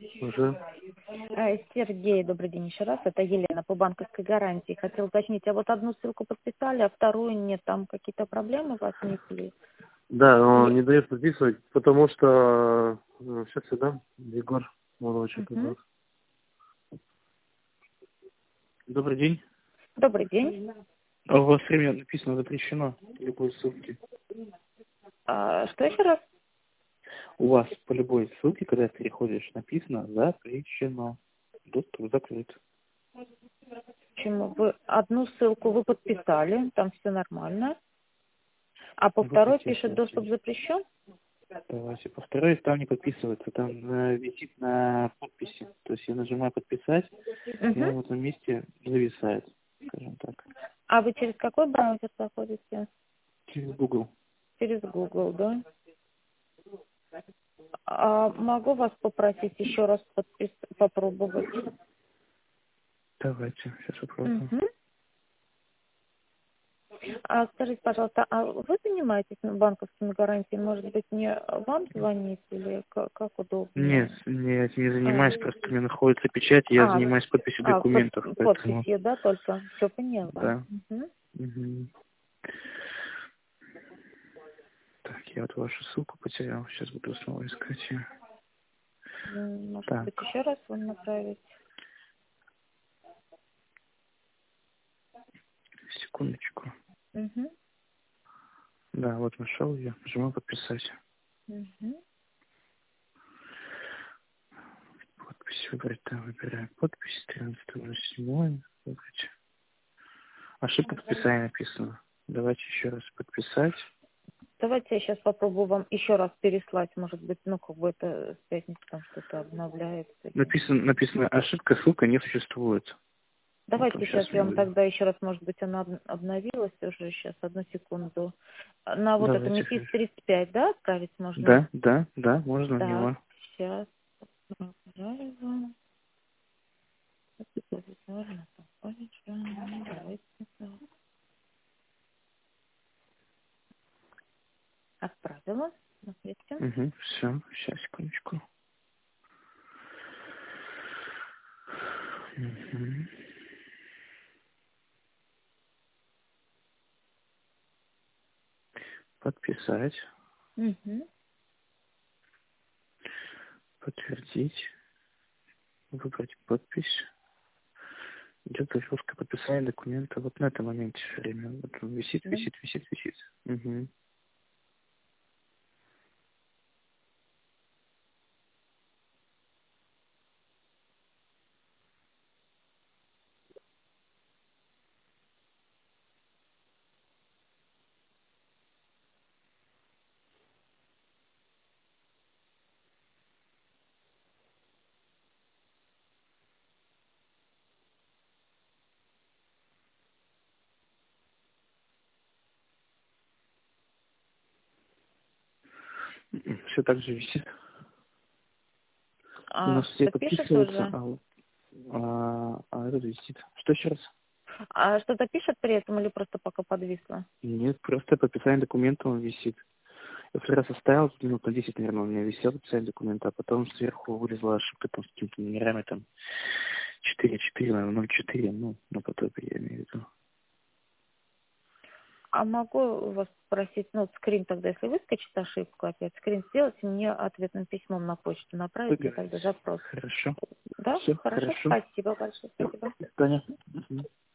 Уже. Сергей, добрый день еще раз. Это Елена по банковской гарантии. Хотел уточнить, а вот одну ссылку подписали, а вторую нет. Там какие-то проблемы возникли? Да, он Нет. не дает подписывать, потому что... Сейчас я дам. Егор Волочек. Мгм. Добрый день. Добрый день. А у вас время написано запрещено по любой ссылке. Что еще раз? У вас по любой ссылке, когда переходишь, написано запрещено. Доступ закрыт. Почему? Вы одну ссылку вы подписали, там все нормально. А по Вот второй сейчас, пишет доступ запрещен? давайте. По второй там не подписывается, там висит на подписи. То есть я нажимаю подписать, и Мгм. он в этом месте зависает, скажем так. А вы через какой браузер заходите? Через Google. Через Google, да? Могу вас попросить еще раз попробовать? Давайте, сейчас попробуем. Мгм. Скажите, пожалуйста, а вы занимаетесь банковскими гарантиями? Может быть, мне вам звонить или как Нет, удобнее? нет, не А, занимаюсь, просто у меня находится печать, я а, занимаюсь подписью документов, поэтому, подписью, да, только? Все поняла. да. Мгм. Мгм. Так, я вот вашу ссылку потерял, сейчас буду снова искать ее. Может Так, быть, еще раз вам направить? секундочку. Угу. Да, вот нашел ее, нажимаю подписать. Угу. Подпись выбрать, там выбираю подпись, 13.07, выбрать. Ошибка подписания написана. Давайте еще раз подписать. Давайте я сейчас попробую вам еще раз переслать, может быть, ну, как бы это с пятницы там что-то обновляется. Написано, ошибка, ссылка не существует. Вот Давайте он сейчас сейчас я мне вам выдал. тогда еще раз, может быть, она обновилась уже. Сейчас, одну секунду. На вот это Давайте, метис хорошо. 35, да, отправить можно? Да, можно в Так, него. сейчас. Отправляю. Можно пополнить, давайте так. Отправила. Смотрите. Угу, все, сейчас, секундочку. Мгм. Подписать, Угу. подтвердить, выбрать подпись. Идет загрузка подписания документа. Вот на этом моменте все время. Вот он висит, Да. висит, висит, висит. Угу. Все так же висит. У нас все Что-то пишет подписываются, уже? а этот висит. Что еще раз? Что-то пишет при этом или просто пока подвисло? Нет, просто подписание документа он висит. Я вчера составил, минут на 10, наверное, у меня висел подписание документа, а потом сверху вылезла ошибка там с какими-то номерами, там 4 наверное, 0,4, ну, на потопе я имею в виду. Могу вас спросить, ну, скрин тогда, если выскочит ошибку опять, скрин сделать и мне ответным письмом на почту направить, я тогда Выбирайте. запрос. Хорошо. Да? Все, Хорошо, хорошо. спасибо большое, Всё, спасибо. до свидания. Мгм.